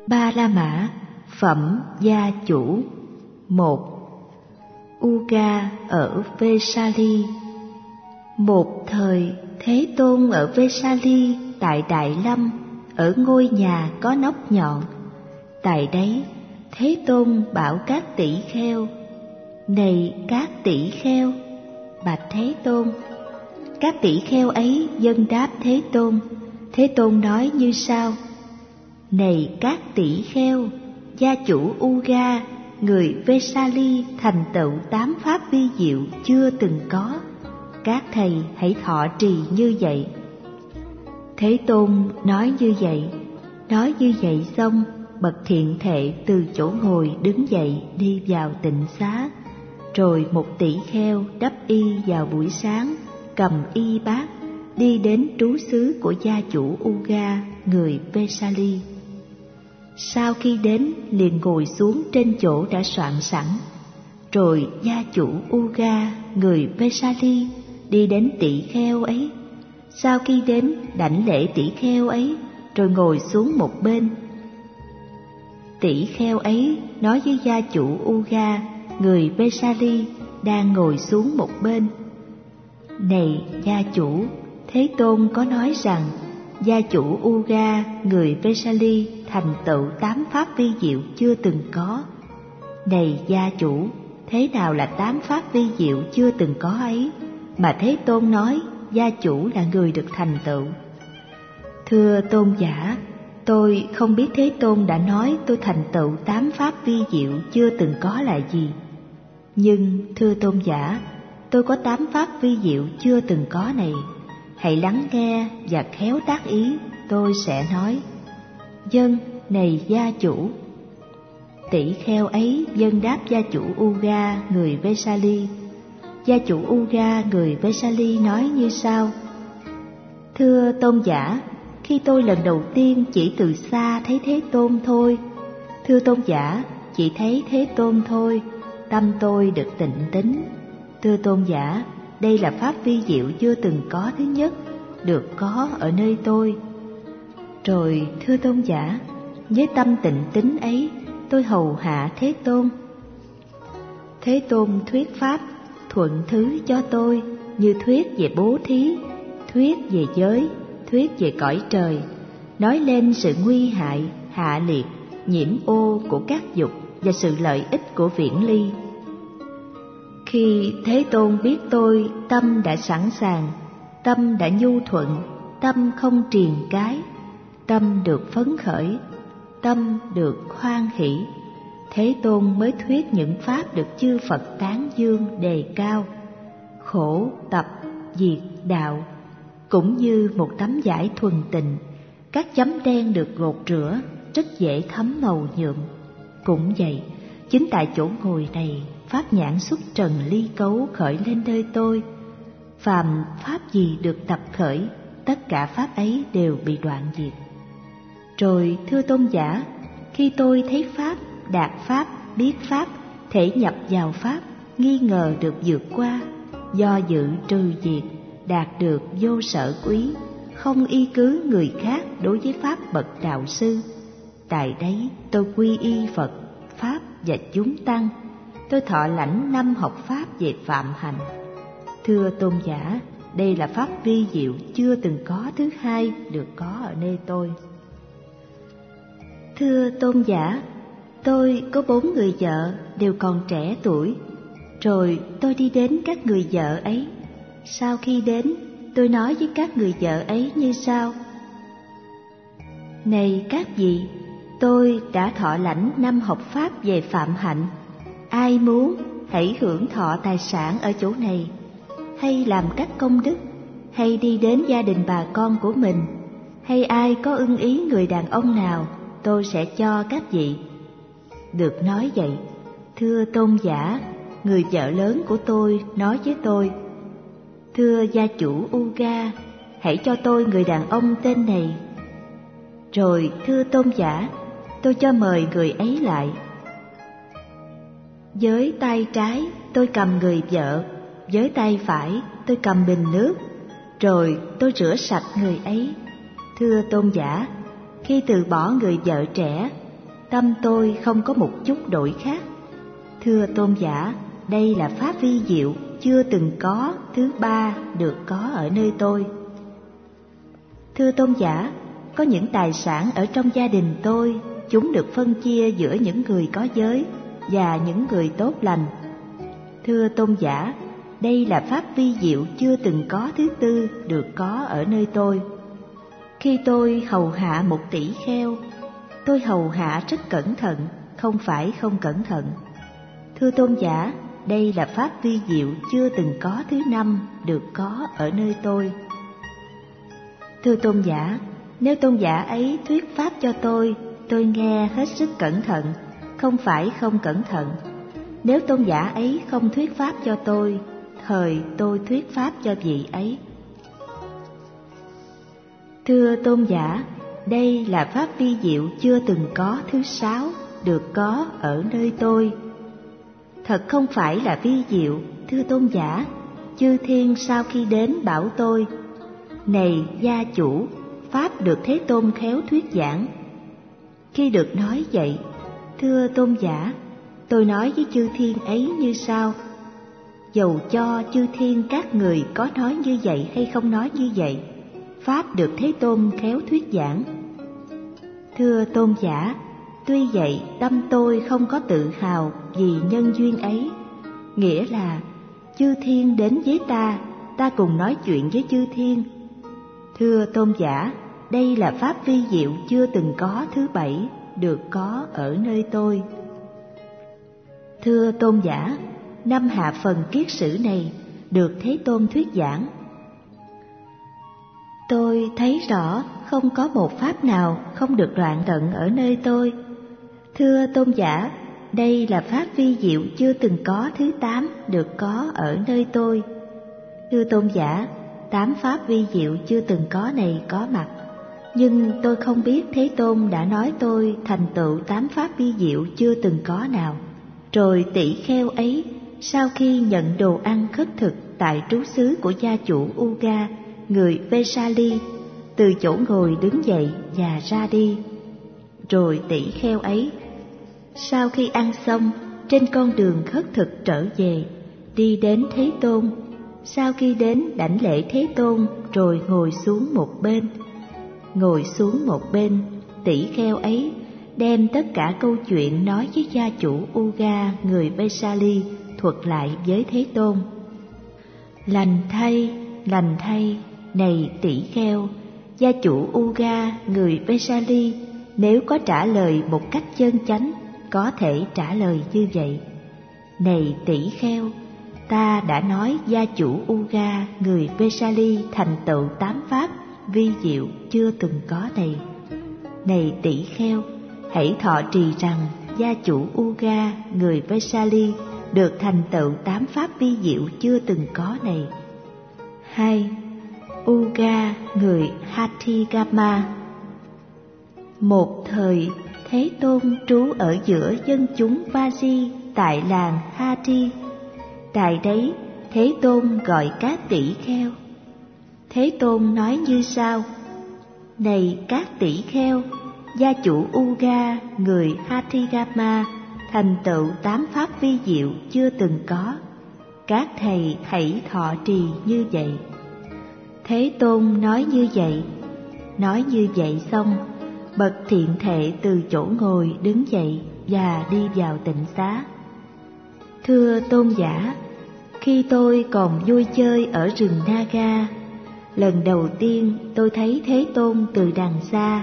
Ba La Mã, phẩm gia chủ. 1. Uga ở Vesali. Một thời, Thế Tôn ở Vesali tại Đại Lâm, ở ngôi nhà có nóc nhọn. Tại đấy, Thế Tôn bảo các tỷ kheo: này các tỷ kheo, bạch Thế Tôn. Các tỷ kheo ấy dâng đáp Thế Tôn. Thế Tôn nói như sau: này các tỷ kheo, gia chủ Uga, người Vesali thành tựu 8 pháp vi diệu chưa từng có. Các thầy hãy thọ trì như vậy. Thế Tôn nói như vậy xong, bậc thiện thệ từ chỗ ngồi đứng dậy đi vào tịnh xá. Rồi một tỷ kheo đắp y vào buổi sáng, cầm y bát, đi đến trú xứ của gia chủ Uga, người Vesali. Sau khi đến, liền ngồi xuống trên chỗ đã soạn sẵn. Rồi gia chủ Uga, người Vesali, đi đến tỷ kheo ấy. Sau khi đến, đảnh lễ tỷ kheo ấy, rồi ngồi xuống một bên. Tỷ kheo ấy nói với gia chủ Uga, người Vesali, đang ngồi xuống một bên: này gia chủ, Thế Tôn có nói rằng gia chủ Uga, người Vesali, thành tựu 8 pháp vi diệu chưa từng có. Này gia chủ, thế nào là 8 pháp vi diệu chưa từng có ấy, mà Thế Tôn nói gia chủ là người được thành tựu? Thưa tôn giả, tôi không biết Thế Tôn đã nói tôi thành tựu 8 pháp vi diệu chưa từng có là gì. Nhưng thưa tôn giả, tôi có 8 pháp vi diệu chưa từng có này. Hãy lắng nghe và khéo tác ý, tôi sẽ nói. Vâng, này gia chủ. Tỷ kheo ấy vâng đáp gia chủ Uga, người Vesali. Gia chủ Uga, người Vesali nói như sau: thưa tôn giả, khi tôi lần đầu tiên chỉ từ xa thấy Thế Tôn thôi. Thưa tôn giả, chỉ thấy Thế Tôn thôi, tâm tôi được tịnh tín. Thưa tôn giả, đây là pháp vi diệu chưa từng có thứ nhất, được có ở nơi tôi. Rồi thưa tôn giả, với tâm tịnh tín ấy, tôi hầu hạ Thế Tôn. Thế Tôn thuyết pháp thuận thứ cho tôi, như thuyết về bố thí, thuyết về giới, thuyết về cõi trời, nói lên sự nguy hại, hạ liệt, nhiễm ô của các dục và sự lợi ích của viễn ly. Khi Thế Tôn biết tôi tâm đã sẵn sàng, tâm đã nhu thuận, tâm không triền cái, tâm được phấn khởi, tâm được hoan hỷ, Thế Tôn mới thuyết những pháp được chư Phật tán dương đề cao: khổ tập diệt đạo. Cũng như một tấm vải thuần tịnh, các chấm đen được gột rửa rất dễ thấm màu nhuộm. Cũng vậy, chính tại chỗ ngồi này, pháp nhãn xuất trần ly cấu khởi lên nơi tôi. Phàm pháp gì được tập khởi, tất cả pháp ấy đều bị đoạn diệt. Rồi thưa tôn giả, khi tôi thấy pháp, đạt pháp, biết pháp, thể nhập vào pháp, nghi ngờ được vượt qua, do dự trừ diệt, đạt được vô sở quý, không y cứ người khác đối với pháp bậc đạo sư. Tại đấy tôi quy y Phật, Pháp và chúng tăng. Tôi thọ lãnh 5 học pháp về phạm hạnh. Thưa tôn giả, đây là pháp vi diệu chưa từng có thứ hai được có ở nơi tôi. Thưa tôn giả, tôi có 4 người vợ đều còn trẻ tuổi. Rồi tôi đi đến các người vợ ấy. Sau khi đến, tôi nói với các người vợ ấy như sau: này các vị, tôi đã thọ lãnh 5 học pháp về phạm hạnh. Ai muốn hãy hưởng thọ tài sản ở chỗ này, hay làm các công đức, hay đi đến gia đình bà con của mình, hay ai có ưng ý người đàn ông nào, tôi sẽ cho các vị. Được nói vậy, thưa tôn giả, người vợ lớn của tôi nói với tôi: thưa gia chủ Uga, hãy cho tôi người đàn ông tên này. Rồi thưa tôn giả, tôi cho mời người ấy lại. Với tay trái tôi cầm người vợ, với tay phải tôi cầm bình nước. Rồi tôi rửa sạch người ấy. Thưa tôn giả, khi từ bỏ người vợ trẻ, tâm tôi không có một chút đổi khác. Thưa tôn giả, đây là pháp vi diệu chưa từng có thứ ba được có ở nơi tôi. Thưa tôn giả, có những tài sản ở trong gia đình tôi, chúng được phân chia giữa những người có giới và những người tốt lành. Thưa tôn giả, đây là pháp vi diệu chưa từng có thứ tư được có ở nơi tôi. Khi tôi hầu hạ một tỷ kheo, tôi hầu hạ rất cẩn thận, không phải không cẩn thận. Thưa tôn giả, đây là pháp vi diệu chưa từng có thứ năm được có ở nơi tôi. Thưa tôn giả, nếu tôn giả ấy thuyết pháp cho tôi nghe hết sức cẩn thận, không phải không cẩn thận. Nếu tôn giả ấy không thuyết pháp cho tôi, thời tôi thuyết pháp cho vị ấy. Thưa tôn giả, đây là pháp vi diệu chưa từng có thứ sáu được có ở nơi tôi. Thật không phải là vi diệu, thưa tôn giả. Chư thiên sau khi đến bảo tôi: này gia chủ, pháp được Thế Tôn khéo thuyết giảng. Khi được nói vậy, thưa tôn giả, tôi nói với chư thiên ấy như sau: dầu cho chư thiên các người có nói như vậy hay không nói như vậy, pháp được Thế Tôn khéo thuyết giảng. Thưa tôn giả, tuy vậy tâm tôi không có tự hào vì nhân duyên ấy, nghĩa là chư thiên đến với ta cùng nói chuyện với chư thiên. Thưa tôn giả, đây là pháp vi diệu chưa từng có thứ bảy được có ở nơi tôi. Thưa tôn giả, năm hạ phần kiết sử này được Thế Tôn thuyết giảng. Tôi thấy rõ không có một pháp nào không được đoạn tận ở nơi tôi. Thưa tôn giả, đây là pháp vi diệu chưa từng có thứ 8 được có ở nơi tôi. Thưa tôn giả, 8 pháp vi diệu chưa từng có này có mặt, nhưng tôi không biết Thế Tôn đã nói tôi thành tựu 8 pháp vi diệu chưa từng có nào. Rồi tỷ kheo ấy sau khi nhận đồ ăn khất thực tại trú xứ của gia chủ Uga, người Vesali, từ chỗ ngồi đứng dậy và ra đi. Rồi tỷ kheo ấy sau khi ăn xong, trên con đường khất thực trở về, đi đến Thế Tôn. Sau khi đến đảnh lễ Thế Tôn rồi ngồi xuống một bên. Ngồi xuống một bên, tỷ kheo ấy đem tất cả câu chuyện nói với gia chủ Uga, người Vesali, thuật lại với Thế Tôn. Lành thay, này tỷ kheo, gia chủ Uga, người Vesali, nếu có trả lời một cách chân chánh, có thể trả lời như vậy. Này tỷ kheo, ta đã nói gia chủ Uga, người Vesali thành tựu 8 pháp vi diệu chưa từng có này. Này tỷ kheo, hãy thọ trì rằng gia chủ Uga, người Vesali được thành tựu 8 pháp vi diệu chưa từng có này. 2. Uga, người Hathigama. Một thời, Thế Tôn trú ở giữa dân chúng Vaji tại làng Hathi. Tại đấy, Thế Tôn gọi các tỷ kheo. Thế Tôn nói như sau: này các tỷ kheo, gia chủ Uga, người Hathigama thành tựu 8 pháp vi diệu chưa từng có. Các thầy hãy thọ trì như vậy. Thế Tôn nói như vậy. Nói như vậy xong, bậc thiện thệ từ chỗ ngồi đứng dậy và đi vào tịnh xá. Thưa tôn giả, khi tôi còn vui chơi ở rừng Naga, lần đầu tiên tôi thấy Thế Tôn từ đằng xa.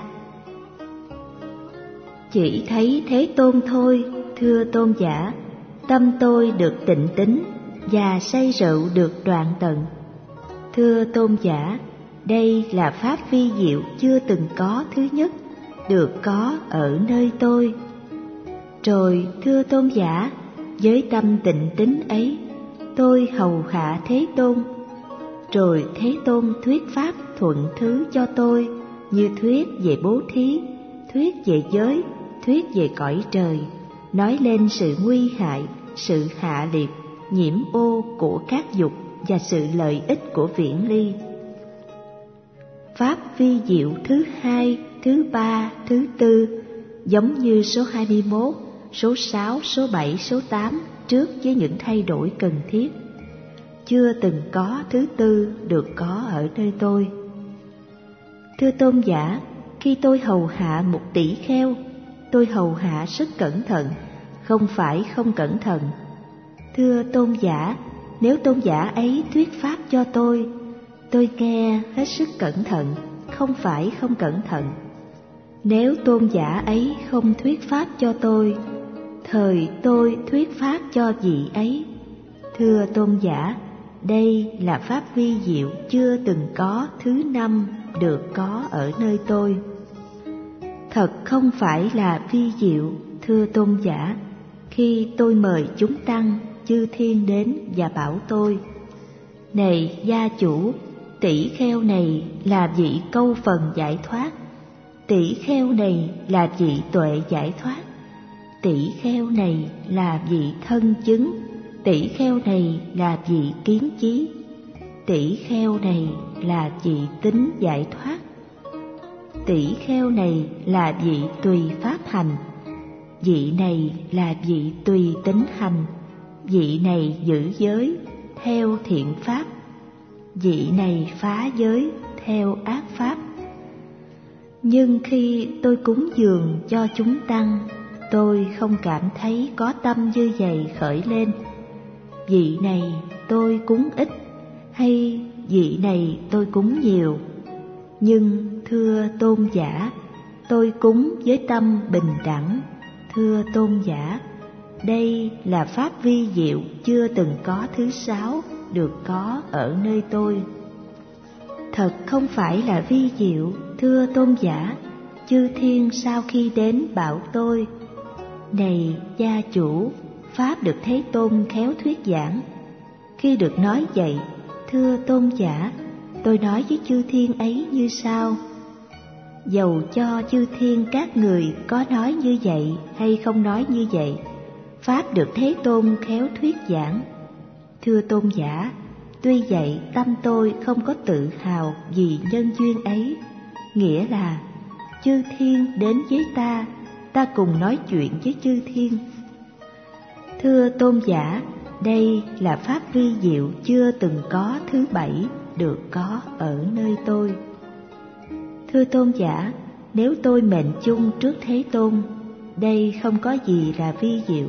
Chỉ thấy Thế Tôn thôi, thưa tôn giả, tâm tôi được tịnh tín và say rượu được đoạn tận. Thưa tôn giả, đây là pháp vi diệu chưa từng có thứ nhất được có ở nơi tôi. Rồi thưa tôn giả, với tâm tịnh tín ấy, tôi hầu hạ Thế Tôn. Rồi Thế Tôn thuyết pháp thuận thứ cho tôi, như thuyết về bố thí, thuyết về giới, thuyết về cõi trời, nói lên sự nguy hại, sự hạ liệt, nhiễm ô của các dục và sự lợi ích của viễn ly. Pháp vi diệu thứ 2, thứ 3, thứ 4 giống như số 21, số 6, số 7, số 8 trước với những thay đổi cần thiết. Chưa từng có thứ tư được có ở nơi tôi. Thưa tôn giả, khi tôi hầu hạ một tỷ kheo, tôi hầu hạ rất cẩn thận, không phải không cẩn thận. Thưa tôn giả, nếu tôn giả ấy thuyết pháp cho tôi nghe hết sức cẩn thận, không phải không cẩn thận. Nếu tôn giả ấy không thuyết pháp cho tôi, thời tôi thuyết pháp cho vị ấy. Thưa tôn giả, đây là pháp vi diệu chưa từng có thứ năm được có ở nơi tôi. Thật không phải là vi diệu, thưa tôn giả, khi tôi mời chúng tăng chư thiên đến và bảo tôi: này gia chủ, tỷ kheo này là vị câu phần giải thoát, tỷ kheo này là vị tuệ giải thoát, tỷ kheo này là vị thân chứng, tỷ kheo này là vị kiến chí, tỷ kheo này là vị tính giải thoát, tỷ kheo này là vị tùy pháp hành, vị này là vị tùy tính hành, vị này giữ giới theo thiện pháp, vị này phá giới theo ác pháp. Nhưng khi tôi cúng dường cho chúng tăng, tôi không cảm thấy có tâm như vậy khởi lên: vị này tôi cúng ít, hay vị này tôi cúng nhiều. Nhưng thưa tôn giả, tôi cúng với tâm bình đẳng. Thưa tôn giả, đây là pháp vi diệu chưa từng có thứ sáu được có ở nơi tôi. Thật không phải là vi diệu, thưa tôn giả. Chư thiên sau khi đến bảo tôi: này gia chủ, pháp được Thế Tôn khéo thuyết giảng. Khi được nói vậy, thưa tôn giả, tôi nói với chư thiên ấy như sau: dầu cho chư thiên các người có nói như vậy hay không nói như vậy, pháp được Thế Tôn khéo thuyết giảng. Thưa tôn giả, tuy vậy tâm tôi không có tự hào vì nhân duyên ấy, nghĩa là chư thiên đến với ta cùng nói chuyện với chư thiên. Thưa tôn giả, đây là pháp vi diệu chưa từng có thứ bảy được có ở nơi tôi. Thưa tôn giả, nếu tôi mệnh chung trước Thế Tôn, đây không có gì là vi diệu.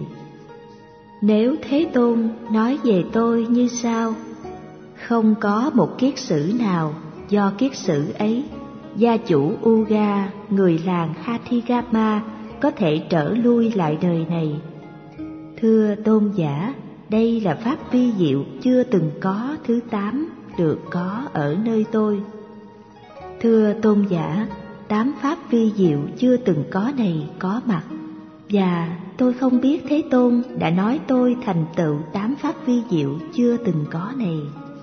Nếu Thế Tôn nói về tôi như sau: không có một kiết sử nào do kiết sử ấy, gia chủ Uga, người làng Hathigama, có thể trở lui lại đời này. Thưa tôn giả, đây là pháp vi diệu chưa từng có thứ 8 được có ở nơi tôi. Thưa tôn giả, 8 pháp vi diệu chưa từng có này có mặt, và tôi không biết Thế Tôn đã nói tôi thành tựu 8 pháp vi diệu chưa từng có này.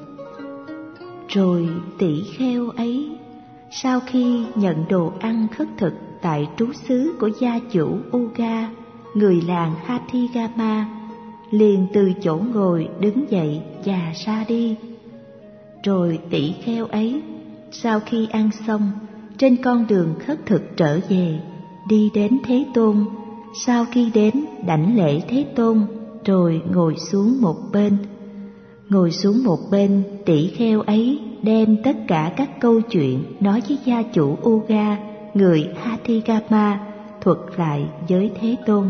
Rồi tỷ kheo ấy, sau khi nhận đồ ăn khất thực tại trú xứ của gia chủ Uga, người làng Hathigama, liền từ chỗ ngồi đứng dậy và ra đi. Rồi tỷ kheo ấy, sau khi ăn xong, trên con đường khất thực trở về, đi đến Thế Tôn. Sau khi đến, đảnh lễ Thế Tôn, rồi ngồi xuống một bên. Ngồi xuống một bên, tỷ kheo ấy đem tất cả các câu chuyện nói với gia chủ Uga, người Hathigama, thuật lại với Thế Tôn.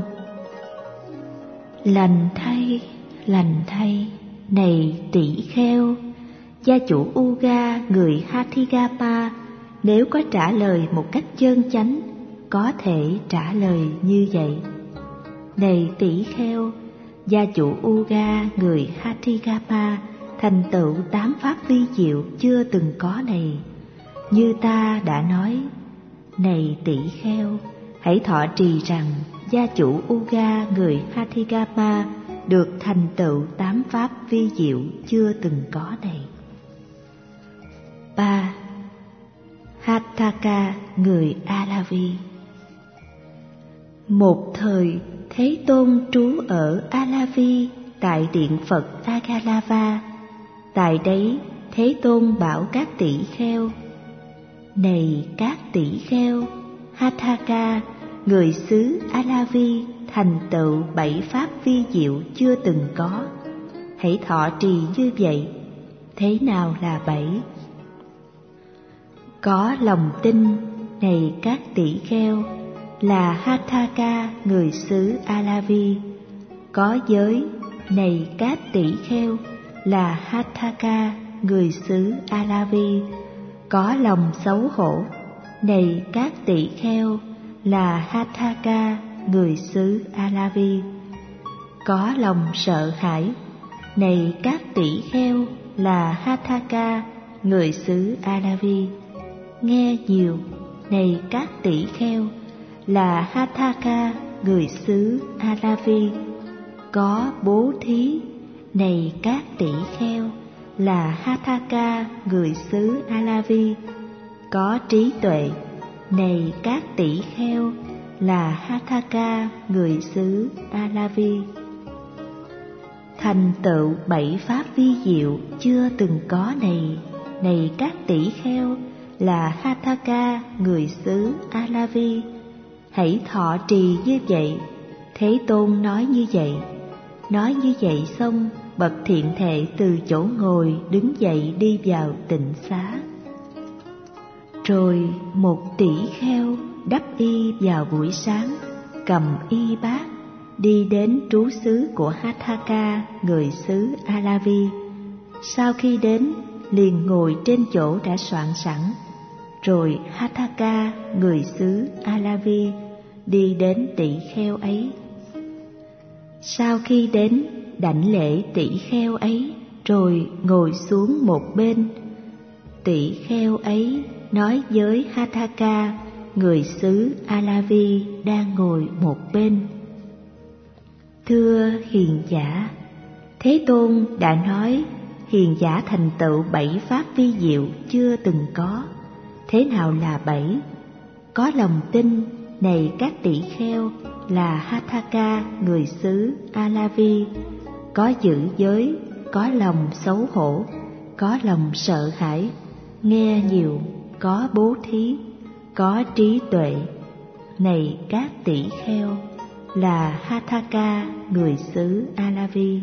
Lành thay, này tỷ kheo, gia chủ Uga, người Hathigama, nếu có trả lời một cách chân chánh, có thể trả lời như vậy: này tỷ kheo, gia chủ Uga, người Hathigama, thành tựu 8 pháp vi diệu chưa từng có này, như ta đã nói. Này tỷ kheo, hãy thọ trì rằng gia chủ Uga, người Hathigama, được thành tựu 8 pháp vi diệu chưa từng có này. 3. Hatthaka, người Alavi. Một thời, Thế Tôn trú ở Alavi tại điện Phật Agalava. Tại đấy, Thế Tôn bảo các tỷ kheo: này các tỷ kheo, Hatthaka, người xứ A-la-vi thành tựu 7 pháp vi diệu chưa từng có. Hãy thọ trì như vậy. Thế nào là 7? Có lòng tin, này các tỷ kheo, là Hatthaka người xứ A-la-vi. Có giới, này các tỷ kheo, là Hatthaka người xứ A-la-vi. Có lòng xấu hổ, này các tỷ kheo, là Hatthaka người xứ A-la-vi. Có lòng sợ hãi, này các tỷ kheo, là Hatthaka người xứ A-la-vi. Nghe nhiều, này các tỷ kheo, là Hatthaka người xứ A-la-vi. Có bố thí, này các tỷ kheo, là Hatthaka người xứ A-la-vi. Có trí tuệ, này các tỷ kheo, là Hatthaka người xứ A-la-vi. Thành tựu 7 pháp vi diệu chưa từng có này, này các tỷ kheo, là Hatthaka người xứ A-la-vi. Hãy thọ trì như vậy. Thế Tôn nói như vậy. Nói như vậy xong, bậc thiện thệ từ chỗ ngồi đứng dậy đi vào tịnh xá. Rồi một tỷ kheo đắp y vào buổi sáng, cầm y bát, đi đến trú xứ của Hatthaka người xứ A-la-vi. Sau khi đến, liền ngồi trên chỗ đã soạn sẵn. Rồi Hatthaka người xứ A-la-vi đi đến tỷ kheo ấy. Sau khi đến, đảnh lễ tỷ kheo ấy, rồi ngồi xuống một bên. Tỷ kheo ấy nói với Hatthaka người xứ A-la-vi đang ngồi một bên: Thưa hiền giả, Thế Tôn đã nói hiền giả thành tựu 7 pháp vi diệu chưa từng có. Thế nào là 7? Có lòng tin, này các tỷ kheo, là Hatthaka người xứ A-la-vi. Có giữ giới, có lòng xấu hổ, có lòng sợ hãi, nghe nhiều, có bố thí, có trí tuệ, này các tỷ kheo, là Hatthaka người xứ A-la-vi.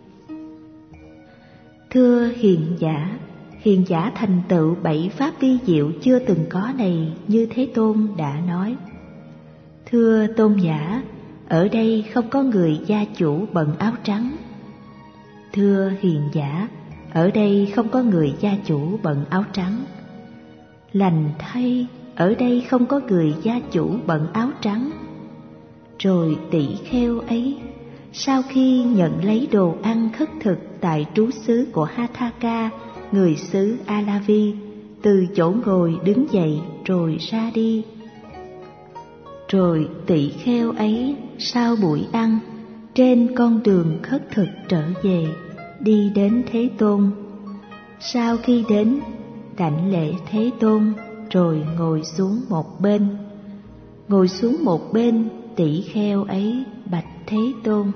Thưa hiền giả thành tựu 7 pháp vi diệu chưa từng có này như Thế Tôn đã nói. Thưa tôn giả, ở đây không có người gia chủ bận áo trắng. Thưa hiền giả, ở đây không có người gia chủ bận áo trắng. Lành thay, ở đây không có người gia chủ bận áo trắng. Rồi tỷ kheo ấy, sau khi nhận lấy đồ ăn khất thực tại trú xứ của Hatthaka người xứ A-la-vi, từ chỗ ngồi đứng dậy rồi ra đi. Rồi tỷ kheo ấy sau buổi ăn, trên con đường khất thực trở về, đi đến Thế Tôn. Sau khi đến, đảnh lễ Thế Tôn, rồi ngồi xuống một bên. Ngồi xuống một bên, tỷ kheo ấy bạch Thế Tôn: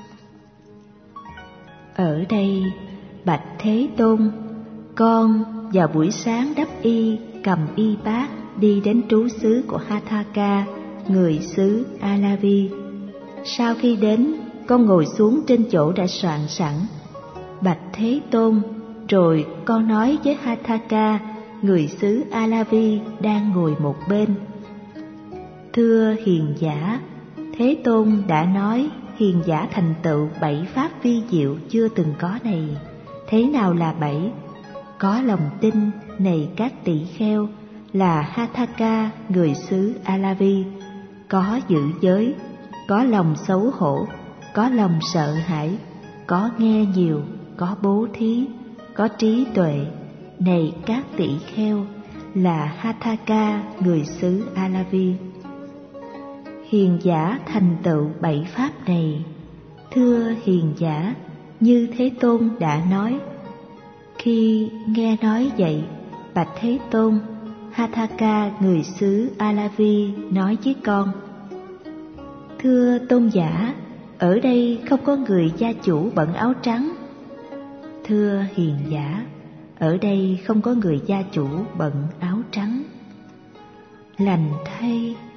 Ở đây, bạch Thế Tôn, con vào buổi sáng đắp y, cầm y bát, đi đến trú xứ của Hatthaka người xứ A-la-vi. Sau khi đến, con ngồi xuống trên chỗ đã soạn sẵn. Bạch Thế Tôn, rồi con nói với Hatthaka người xứ A-la-vi đang ngồi một bên: Thưa hiền giả, Thế Tôn đã nói hiền giả thành tựu 7 pháp vi diệu chưa từng có này. Thế nào là 7? Có lòng tin, này các tỷ kheo, là Hatthaka người xứ A-la-vi. Có giữ giới, có lòng xấu hổ, có lòng sợ hãi, có nghe nhiều, có bố thí, có trí tuệ, này các tỷ kheo, là Hatthaka người xứ A-la-vi. Hiền giả thành tựu 7 pháp này. Thưa hiền giả, như Thế Tôn đã nói. Khi nghe nói vậy, bạch Thế Tôn, Hatthaka người xứ A-la-vi nói với con: Thưa tôn giả, ở đây không có người gia chủ bận áo trắng. Thưa hiền giả, ở đây không có người gia chủ bận áo trắng. Lành thay,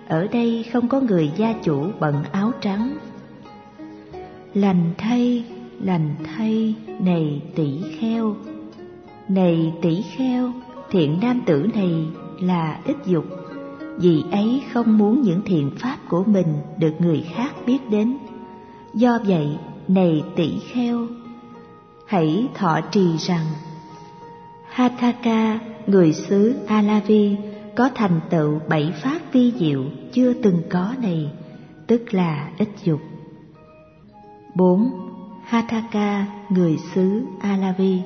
ở đây không có người gia chủ bận áo trắng. Lành thay, này tỷ kheo. Này tỷ kheo, thiện nam tử này là ít dục, vì ấy không muốn những thiện pháp của mình được người khác biết đến. Do vậy, này tỷ kheo, hãy thọ trì rằng Hatthaka, người xứ Alavi, có thành tựu 7 pháp vi diệu chưa từng có này, tức là ít dục. 4. Hatthaka, người xứ Alavi.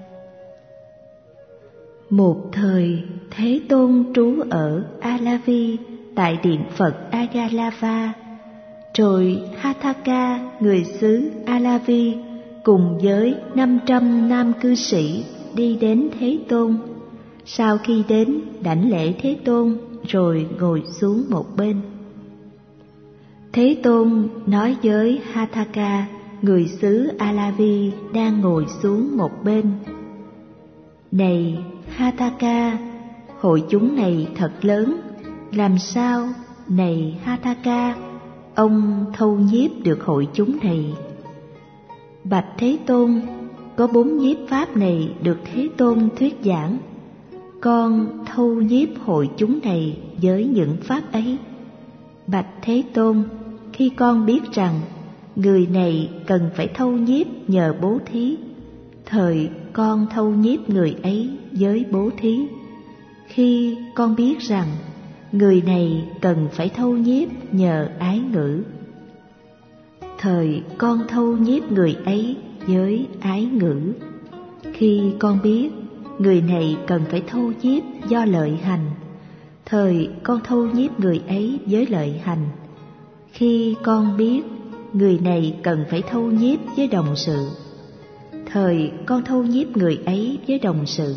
Một thời, Thế Tôn trú ở Alavi tại điện Phật Agalava. Rồi Hatthaka, người xứ Alavi, cùng với 500 nam cư sĩ đi đến Thế Tôn. Sau khi đến, đảnh lễ Thế Tôn rồi ngồi xuống một bên. Thế Tôn nói với Hatthaka, người xứ Alavi đang ngồi xuống một bên: Này Hatthaka, hội chúng này thật lớn, làm sao, này Hatthaka, ông thâu nhiếp được hội chúng này? Bạch Thế Tôn, có 4 nhiếp pháp này được Thế Tôn thuyết giảng. Con thâu nhiếp hội chúng này với những pháp ấy. Bạch Thế Tôn, khi con biết rằng người này cần phải thâu nhiếp nhờ bố thí, thời con thâu nhiếp người ấy với bố thí. Khi con biết rằng người này cần phải thâu nhiếp nhờ ái ngữ, thời con thâu nhiếp người ấy với ái ngữ. Khi con biết người này cần phải thâu nhiếp do lợi hành, thời con thâu nhiếp người ấy với lợi hành. Khi con biết người này cần phải thâu nhiếp với đồng sự, thời con thâu nhiếp người ấy với đồng sự.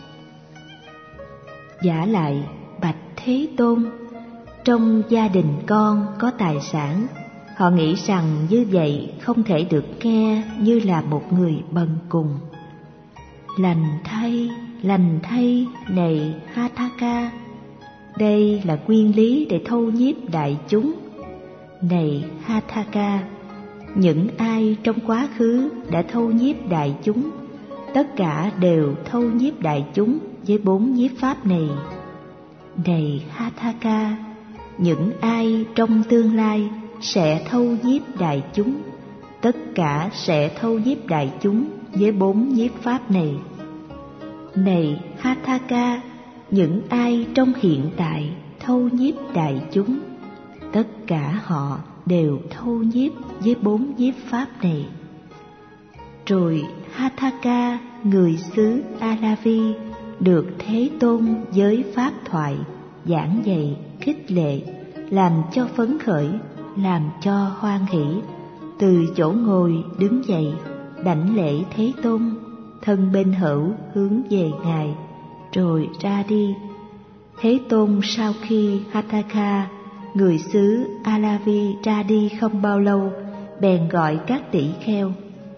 Vả lại, bạch Thế Tôn, trong gia đình con có tài sản, họ nghĩ rằng như vậy không thể được nghe như là một người bần cùng. Lành thay, này Hatthaka, đây là nguyên lý để thâu nhiếp đại chúng. Này Hatthaka, những ai trong quá khứ đã thâu nhiếp đại chúng, tất cả đều thâu nhiếp đại chúng với 4 nhiếp pháp này. Này Hatthaka, những ai trong tương lai sẽ thâu nhiếp đại chúng, tất cả sẽ thâu nhiếp đại chúng với 4 nhiếp pháp này. Này Hatthaka, những ai trong hiện tại thâu nhiếp đại chúng, tất cả họ đều thâu nhiếp với 4 nhiếp pháp này. Rồi Hatthaka, người xứ Alavi, được Thế Tôn với pháp thoại giảng dạy, khích lệ, làm cho phấn khởi, làm cho hoan hỷ, từ chỗ ngồi đứng dậy, đảnh lễ Thế Tôn, thân bên hữu hướng về Ngài, rồi ra đi. Thế Tôn sau khi Hatthaka, người xứ Alavi ra đi không bao lâu, bèn gọi các tỷ kheo: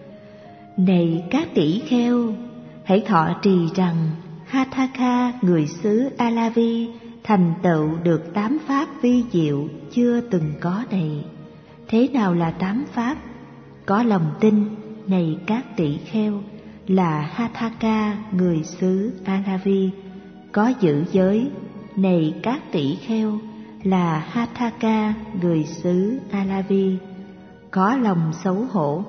Này các tỷ kheo, hãy thọ trì rằng Hatthaka, người xứ Alavi, thành tựu được 8 pháp vi diệu chưa từng có này. Thế nào là 8 pháp? Có lòng tin, này các tỷ kheo, là Hatthaka, người xứ Alavi. Có giữ giới, này các tỷ kheo, là Hatthaka, người xứ Alavi. Có lòng xấu hổ,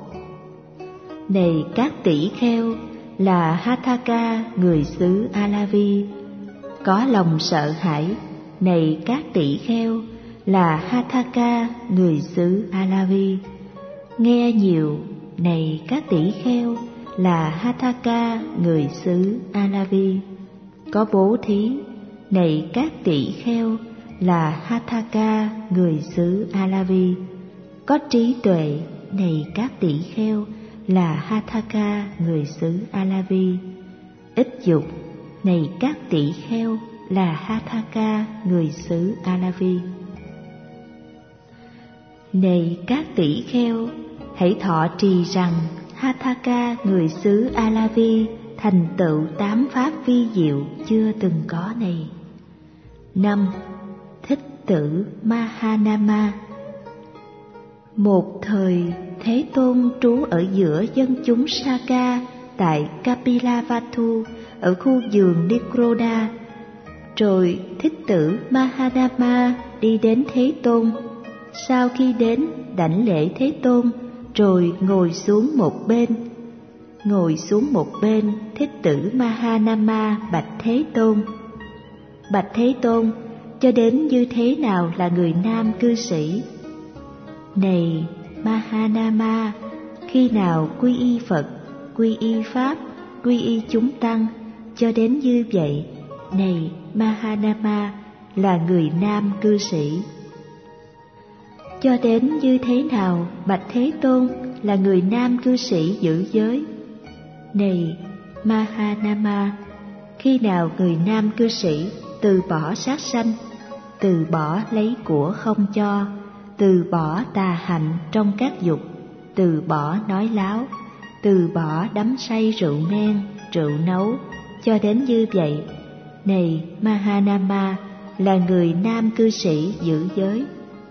này các tỷ kheo, là Hatthaka, người xứ Alavi. Có lòng sợ hãi, này các tỷ kheo, là Hatthaka, người xứ Alavi. Nghe nhiều, này các tỷ kheo, là Hatthaka, người xứ Alavi. Có bố thí, này các tỷ kheo, là Hatthaka, người xứ Alavi. Có trí tuệ, này các tỷ kheo, là Hatthaka, người xứ Alavi. Ít dục, này các tỷ kheo, là Hatthaka, người xứ Alavi. Này các tỷ kheo, hãy thọ trì rằng Hatthaka, người xứ Alavi, thành tựu 8 pháp vi diệu chưa từng có này. 5. Thích tử Mahanama. Một thời, Thế Tôn trú ở giữa dân chúng Saka tại Kapilavatthu ở khu vườn Nikroda. Rồi Thích tử Mahanama đi đến Thế Tôn. Sau khi đến, đảnh lễ Thế Tôn, rồi ngồi xuống một bên. Ngồi xuống một bên, Thích tử Mahanama bạch Thế Tôn: Bạch Thế Tôn, cho đến như thế nào là người nam cư sĩ? Này Mahanama, khi nào quy y Phật, quy y Pháp, quy y chúng tăng, cho đến như vậy, này Mahanama, là người nam cư sĩ. Cho đến như thế nào, bạch Thế Tôn, là người nam cư sĩ giữ giới? Này Mahanama, khi nào người nam cư sĩ từ bỏ sát sanh, từ bỏ lấy của không cho, từ bỏ tà hạnh trong các dục, từ bỏ nói láo, từ bỏ đắm say rượu men, rượu nấu, cho đến như vậy, này Mahanama, là người nam cư sĩ giữ giới.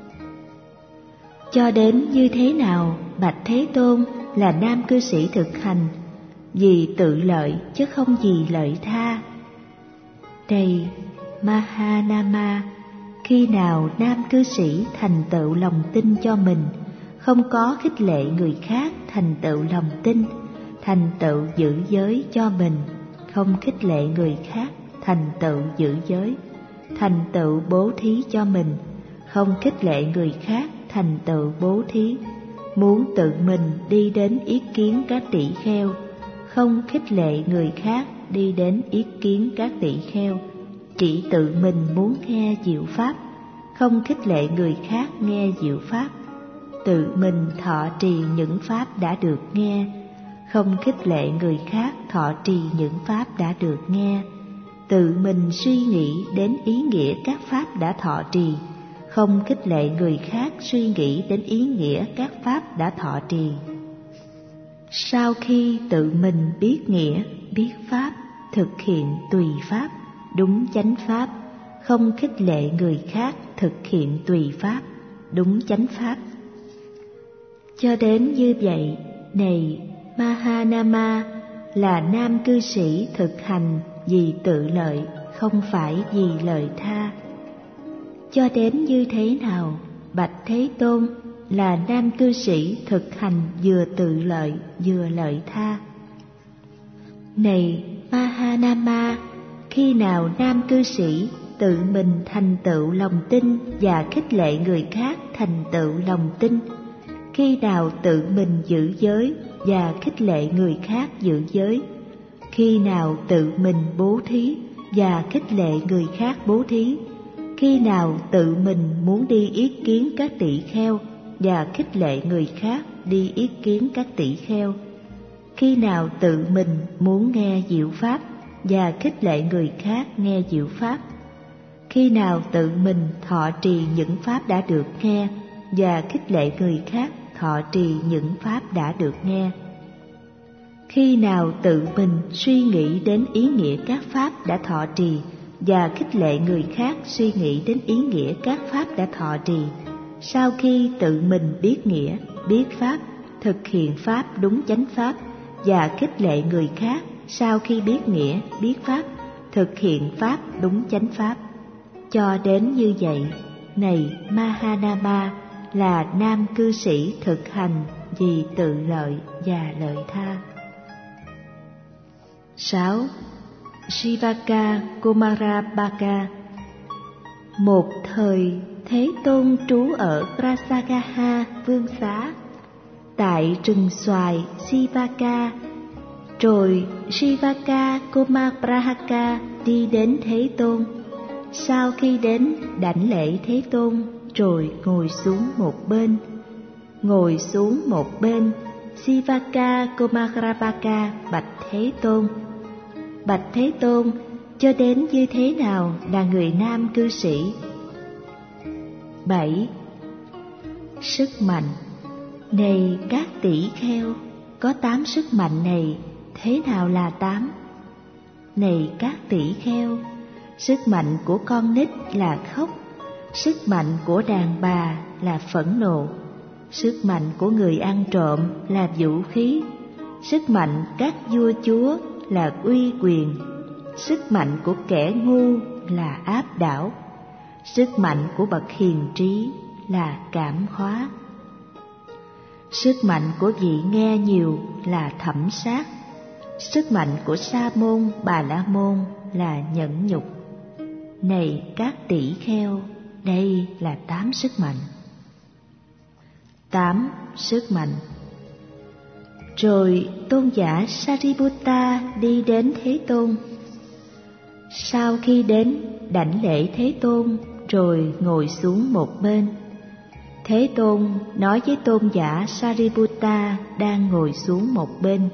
Cho đến như thế nào, bạch Thế Tôn, là nam cư sĩ thực hành vì tự lợi chứ không vì lợi tha? Này Mahanama, khi nào nam cư sĩ thành tựu lòng tin cho mình, không có khích lệ người khác thành tựu lòng tin, thành tựu giữ giới cho mình, không khích lệ người khác thành tựu giữ giới, thành tựu bố thí cho mình, không khích lệ người khác thành tựu bố thí, muốn tự mình đi đến ý kiến các tỷ kheo, không khích lệ người khác đi đến ý kiến các tỷ kheo, chỉ tự mình muốn nghe diệu pháp, không khích lệ người khác nghe diệu pháp, tự mình thọ trì những pháp đã được nghe, không khích lệ người khác thọ trì những pháp đã được nghe, tự mình suy nghĩ đến ý nghĩa các pháp đã thọ trì, không khích lệ người khác suy nghĩ đến ý nghĩa các pháp đã thọ trì. Sau khi tự mình biết nghĩa, biết pháp, thực hiện tùy pháp, đúng chánh pháp, không khích lệ người khác thực hiện tùy pháp, đúng chánh pháp. Cho đến như vậy, này Mahanama, là nam cư sĩ thực hành vì tự lợi, không phải vì lợi tha. Cho đến như thế nào, bạch Thế Tôn, là nam cư sĩ thực hành vừa tự lợi vừa lợi tha? Này Mahanama, khi nào nam cư sĩ tự mình thành tựu lòng tin và khích lệ người khác thành tựu lòng tin, khi nào tự mình giữ giới và khích lệ người khác giữ giới, khi nào tự mình bố thí và khích lệ người khác bố thí, khi nào tự mình muốn đi ý kiến các tỷ kheo và khích lệ người khác đi ý kiến các tỷ kheo, khi nào tự mình muốn nghe diệu pháp và khích lệ người khác nghe diệu pháp, khi nào tự mình thọ trì những pháp đã được nghe và khích lệ người khác thọ trì những pháp đã được nghe, khi nào tự mình suy nghĩ đến ý nghĩa các pháp đã thọ trì và khích lệ người khác suy nghĩ đến ý nghĩa các pháp đã thọ trì, sau khi tự mình biết nghĩa, biết pháp, thực hiện pháp đúng chánh pháp và khích lệ người khác sau khi biết nghĩa, biết pháp, thực hiện pháp đúng chánh pháp. Cho đến như vậy, này Mahanama, là nam cư sĩ thực hành vì tự lợi và lợi tha. 6. Sivaka Kumarabaka. Một thời, Thế Tôn trú ở Prasagaha vương xá tại rừng xoài Sivaka. Rồi Sivaka Kumarahaka đi đến Thế Tôn. Sau khi đến, đảnh lễ Thế Tôn, rồi ngồi xuống một bên. Ngồi xuống một bên, Sivaka Kumarabaka bạch Thế Tôn: Bạch Thế Tôn, cho đến như thế nào là người nam cư sĩ? 7. Sức mạnh. Này các tỷ kheo, có 8 sức mạnh này, thế nào là 8? Này các tỷ kheo, sức mạnh của con nít là khóc, Sức mạnh của đàn bà là phẫn nộ. Sức mạnh của người ăn trộm là vũ khí. Sức mạnh các vua chúa là uy quyền. Sức mạnh của kẻ ngu là áp đảo. Sức mạnh của bậc hiền trí là cảm hóa. Sức mạnh của vị nghe nhiều là thẩm sát. Sức mạnh của Sa môn Bà La môn là nhẫn nhục. Này các tỷ kheo, đây là 8 sức mạnh. 8 sức mạnh. Rồi tôn giả Sariputta đi đến Thế Tôn. Sau khi đến, đảnh lễ Thế Tôn rồi ngồi xuống một bên. Thế Tôn nói với tôn giả Sariputta đang ngồi xuống một bên: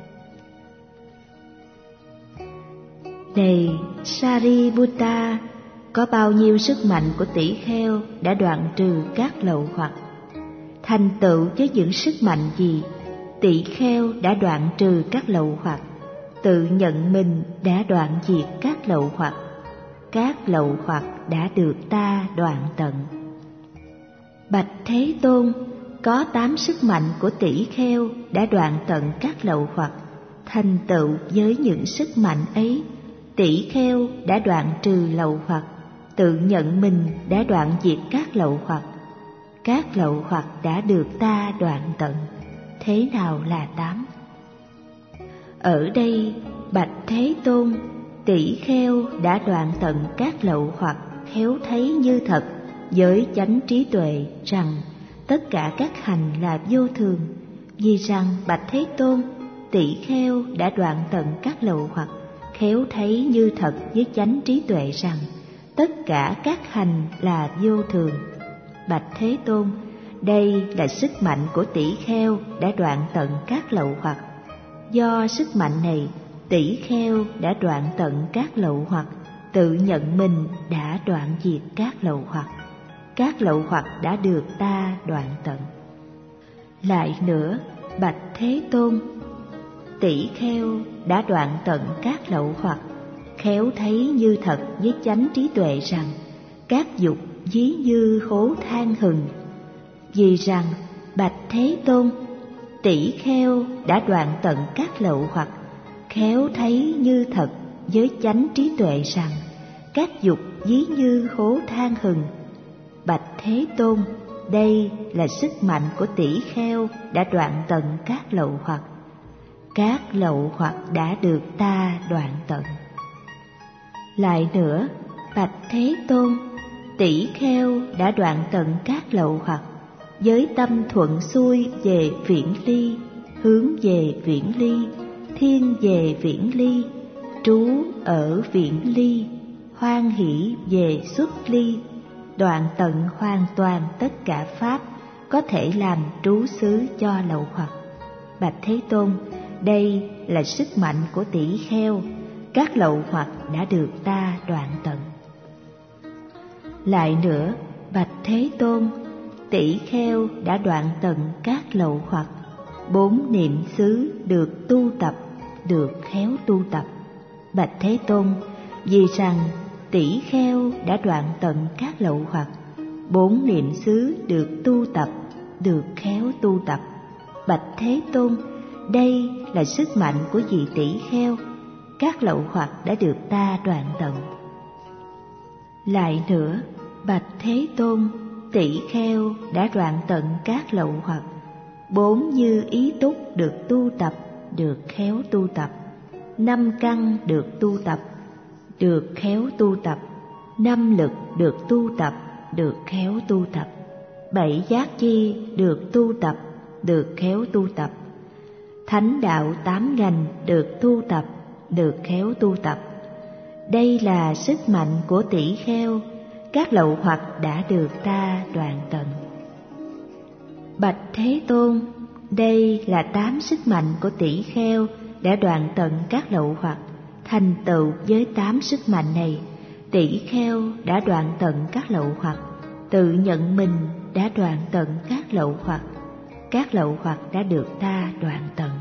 Này Sariputta, có bao nhiêu sức mạnh của tỷ kheo đã đoạn trừ các lậu hoặc? Thành tựu với những sức mạnh gì tỷ kheo đã đoạn trừ các lậu hoặc? Tự nhận mình đã đoạn diệt các lậu hoặc. Các lậu hoặc đã được ta đoạn tận. Bạch Thế Tôn, có 8 sức mạnh của tỷ kheo đã đoạn tận các lậu hoặc. Thành tựu với những sức mạnh ấy, tỷ kheo đã đoạn trừ lậu hoặc, tự nhận mình đã đoạn diệt các lậu hoặc. Các lậu hoặc đã được ta đoạn tận. Thế nào là 8? Ở đây, bạch Thế Tôn, tỷ kheo đã đoạn tận các lậu hoặc khéo thấy như thật với chánh trí tuệ rằng tất cả các hành là vô thường. Vì rằng bạch Thế Tôn, tỷ kheo đã đoạn tận các lậu hoặc khéo thấy như thật với chánh trí tuệ rằng tất cả các hành là vô thường. Bạch Thế Tôn, đây là sức mạnh của tỷ kheo đã đoạn tận các lậu hoặc. Do sức mạnh này, tỷ kheo đã đoạn tận các lậu hoặc, tự nhận mình đã đoạn diệt các lậu hoặc. Các lậu hoặc đã được ta đoạn tận. Lại nữa, bạch Thế Tôn, tỷ kheo đã đoạn tận các lậu hoặc, khéo thấy như thật với chánh trí tuệ rằng các dục ví như hố than hừng. Vì rằng bạch Thế Tôn, tỷ kheo đã đoạn tận các lậu hoặc, khéo thấy như thật với chánh trí tuệ rằng các dục ví như hố than hừng. Bạch Thế Tôn, đây là sức mạnh của tỷ kheo đã đoạn tận các lậu hoặc. Các lậu hoặc đã được ta đoạn tận. Lại nữa, bạch Thế Tôn, tỷ kheo đã đoạn tận các lậu hoặc với tâm thuận xuôi về viễn ly, hướng về viễn ly, thiên về viễn ly, trú ở viễn ly, hoan hỷ về xuất ly, đoạn tận hoàn toàn tất cả pháp có thể làm trú xứ cho lậu hoặc. Bạch Thế Tôn, đây là sức mạnh của tỷ kheo, các lậu hoặc đã được ta đoạn tận. Lại nữa, bạch Thế Tôn, tỷ kheo đã đoạn tận các lậu hoặc, 4 niệm xứ được tu tập, được khéo tu tập. Bạch Thế Tôn, vì rằng tỷ kheo đã đoạn tận các lậu hoặc, 4 niệm xứ được tu tập, được khéo tu tập. Bạch Thế Tôn, đây là sức mạnh của vị tỷ kheo, các lậu hoặc đã được ta đoạn tận. Lại nữa, bạch Thế Tôn, tỷ kheo đã đoạn tận các lậu hoặc, 4 như ý túc được tu tập, được khéo tu tập. 5 căn được tu tập, được khéo tu tập. 5 lực được tu tập, được khéo tu tập. 7 giác chi được tu tập, được khéo tu tập. Thánh đạo 8 ngành được tu tập, được khéo tu tập. Đây là sức mạnh của tỷ kheo, các lậu hoặc đã được ta đoạn tận. Bạch Thế Tôn, đây là 8 sức mạnh của tỷ kheo đã đoạn tận các lậu hoặc. Thành tựu với 8 sức mạnh này, tỷ kheo đã đoạn tận các lậu hoặc, tự nhận mình đã đoạn tận các lậu hoặc. Các lậu hoặc đã được ta đoạn tận.